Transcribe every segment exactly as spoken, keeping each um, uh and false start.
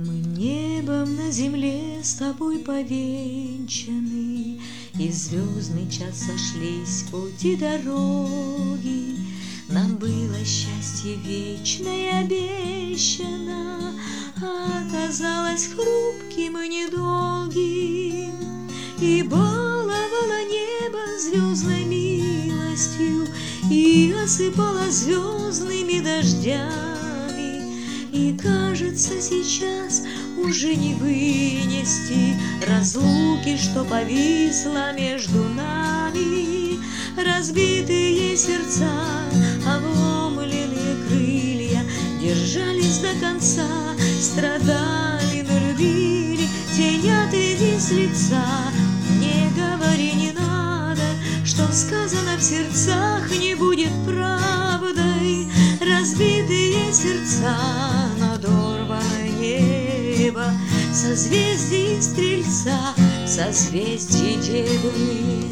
Мы небом на земле с тобой повенчаны, и в звездный час сошлись пути дороги. Нам было счастье вечное обещано, а оказалось хрупким и недолгим. И баловало небо звездной милостью, и осыпало звездными дождями. И кажется, сейчас уже не вынести разлуки, что повисла между нами. Разбитые сердца, обломленные крылья держались до конца, страдали, но любили. Тень отведи с лица, не говори, не надо, что сказано в сердцах не будет правдой. Разбитые сердца, надорванное небо, созвездие Стрельца, созвездие Девы.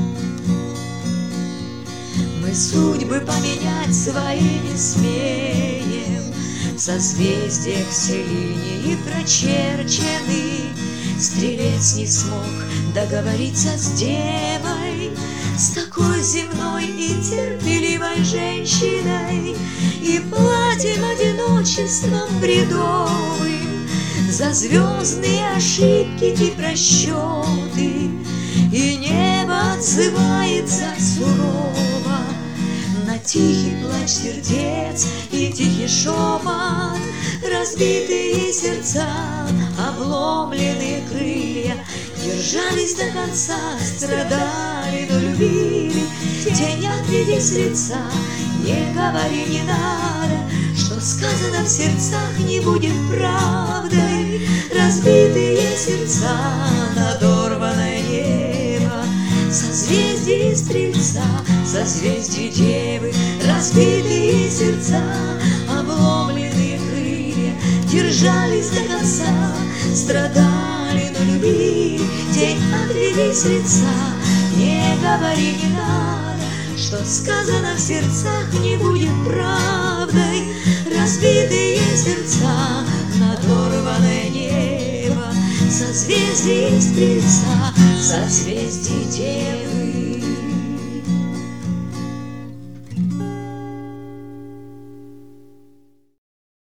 Мы судьбы поменять свои не смеем, в созвездиях все линии прочерчены. Стрелец не смог договориться с девой, с такой земной и терпеливой женщиной, и платим одиночеством бредовым за звездные ошибки и просчеты. И небо отзывается сурово на тихий плач сердец и тихий шепот. Разбитые сердца, обломленные крылья держались до конца, страдали, но любили. Тень отведи с лица, не говори, не надо, что сказано в сердцах не будет правдой. Разбитые сердца, надорванное небо, созвездие Стрельца, созвездие Девы. Разбитые сердца, обломленные крылья держались до конца, страдали, но любили. Тень отведи с лица, не говори, не надо, что сказано в сердцах не будет правдой. Разбитые сердца, надорванное небо, созвездие Стрельца, созвездие Девы.